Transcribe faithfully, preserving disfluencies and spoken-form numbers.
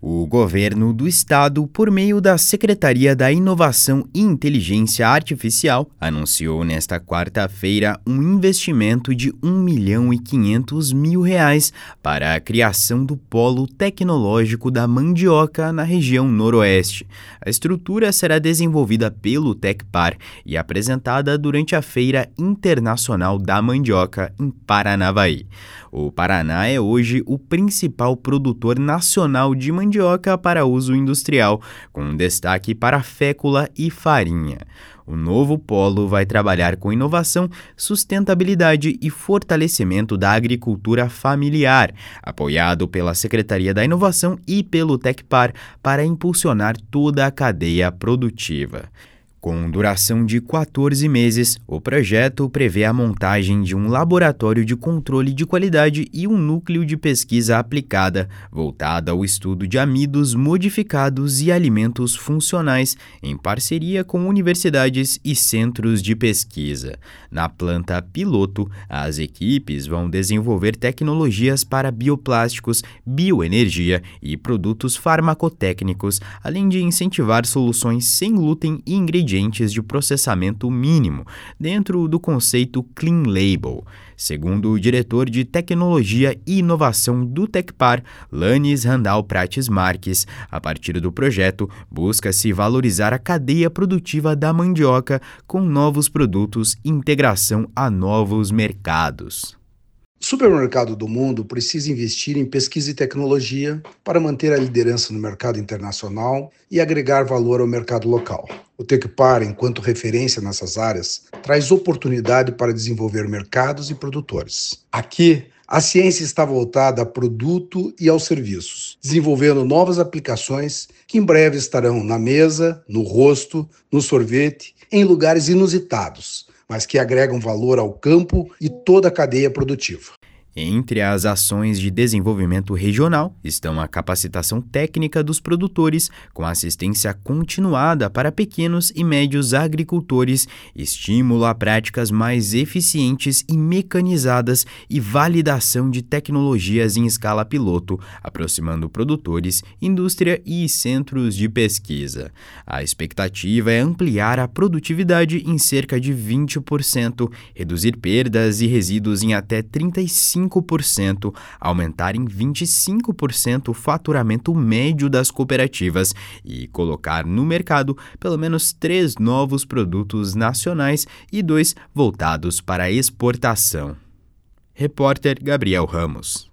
O governo do estado, por meio da Secretaria da Inovação e Inteligência Artificial, anunciou nesta quarta-feira um investimento de um milhão e quinhentos mil reais para a criação do Polo Tecnológico da Mandioca na região noroeste. A estrutura será desenvolvida pelo Tecpar e apresentada durante a Feira Internacional da Mandioca em Paranavaí. O Paraná é hoje o principal produtor nacional de mandioca para uso industrial, com destaque para fécula e farinha. O novo polo vai trabalhar com inovação, sustentabilidade e fortalecimento da agricultura familiar, apoiado pela Secretaria da Inovação e pelo Tecpar para impulsionar toda a cadeia produtiva. Com duração de quatorze meses, o projeto prevê a montagem de um laboratório de controle de qualidade e um núcleo de pesquisa aplicada, voltada ao estudo de amidos modificados e alimentos funcionais, em parceria com universidades e centros de pesquisa. Na planta piloto, as equipes vão desenvolver tecnologias para bioplásticos, bioenergia e produtos farmacotécnicos, além de incentivar soluções sem glúten e ingredientes de processamento mínimo, dentro do conceito Clean Label. Segundo o diretor de Tecnologia e Inovação do Tecpar, Lanes Randall Prates Marques, a partir do projeto, busca-se valorizar a cadeia produtiva da mandioca com novos produtos e integração a novos mercados. O supermercado do mundo precisa investir em pesquisa e tecnologia para manter a liderança no mercado internacional e agregar valor ao mercado local. O Tecpar, enquanto referência nessas áreas, traz oportunidade para desenvolver mercados e produtores. Aqui, a ciência está voltada a produto e aos serviços, desenvolvendo novas aplicações que em breve estarão na mesa, no rosto, no sorvete, em lugares inusitados, mas que agregam valor ao campo e toda a cadeia produtiva. Entre as ações de desenvolvimento regional estão a capacitação técnica dos produtores, com assistência continuada para pequenos e médios agricultores, estímulo a práticas mais eficientes e mecanizadas e validação de tecnologias em escala piloto, aproximando produtores, indústria e centros de pesquisa. A expectativa é ampliar a produtividade em cerca de vinte por cento, reduzir perdas e resíduos em até trinta e cinco por cento, aumentar em vinte e cinco por cento o faturamento médio das cooperativas e colocar no mercado pelo menos três novos produtos nacionais e dois voltados para a exportação. Repórter Gabriel Ramos.